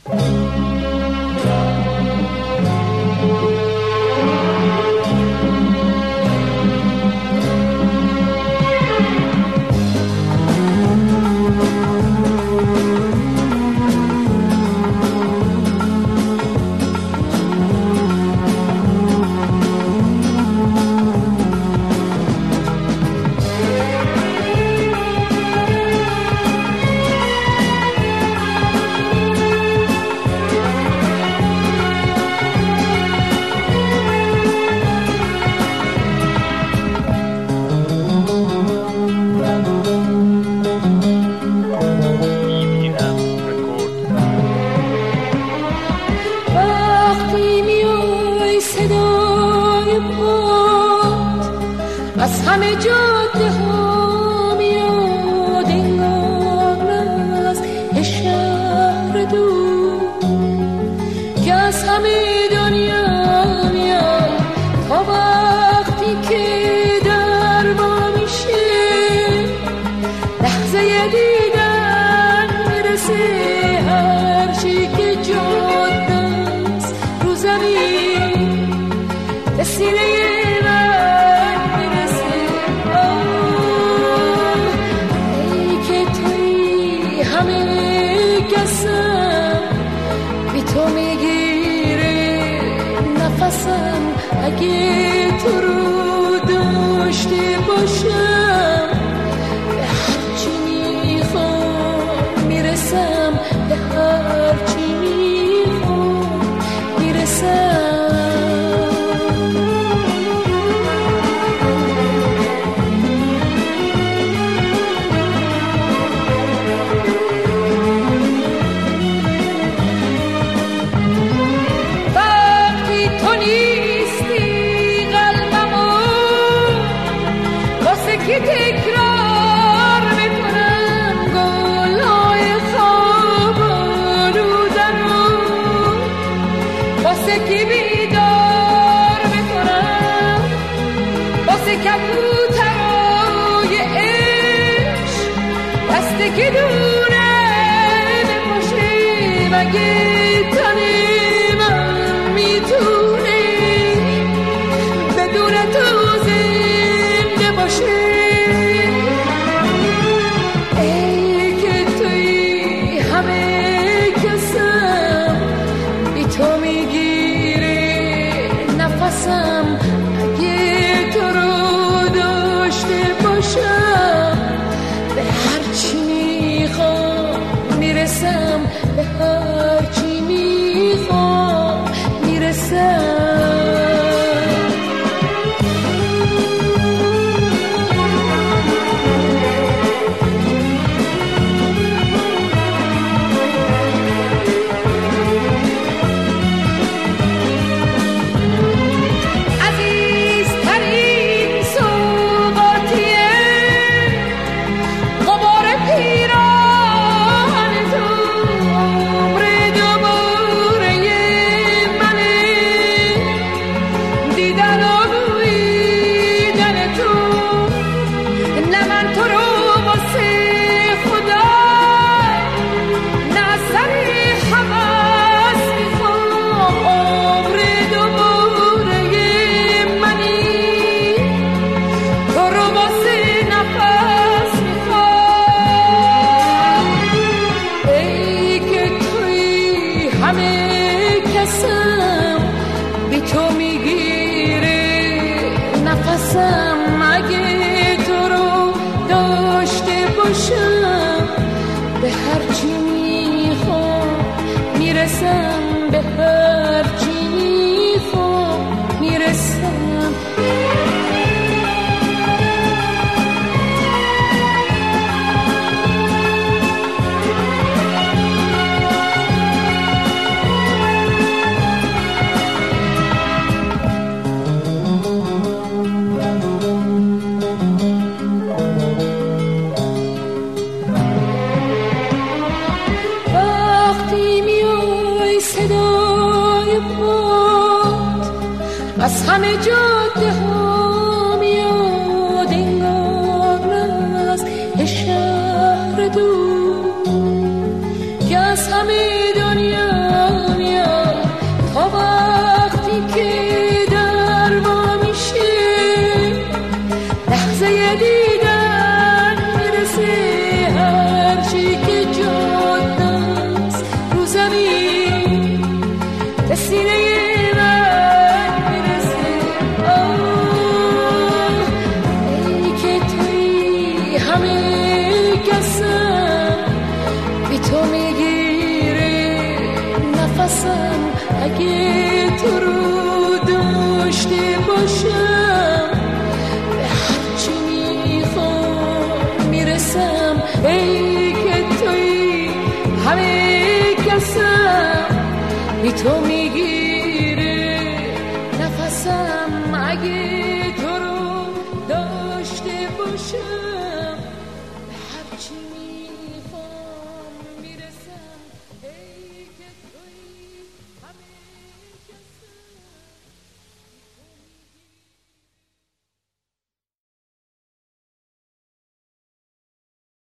از همه جاده ها میاد انگار از شهر دور که از همه دنیا میاد تا وقتی که در ما میشه لحظه دیدن میرسه هر چی که جاده است رو زمین به سینه اگه تو رو داشته باشم به هرچی میخوام میرسم به هرچی میخوام میرسم که تکرار میکنم گلای خواب آلودم واسه که بیدار میکنم واسه کبوترای عشق دسته که دونه بپاشه مگه تنه من میتونه بدون تو زنده باشه اگه تو رو داشته باشم به هرچی میخوام میرسم به هرچی میخوام میرسم اگه تو رو داشته باشم به هرچی میخوام میرسم به هرچی میخوام میرسم از همه جاده ها میاد انگار از شهر دور که از همه دنیا زمین به سینه من میرسه. ای که توی همه کسم، بی تو میگیره نفسم. اگه تو رو داشته باشم به هرچی میخوام میرسم. ای که توی همه کسم، بی تو میگیره نفسم. اگه تو رو داشته باشم به هرچی میخوام میرسم. ای که توی همه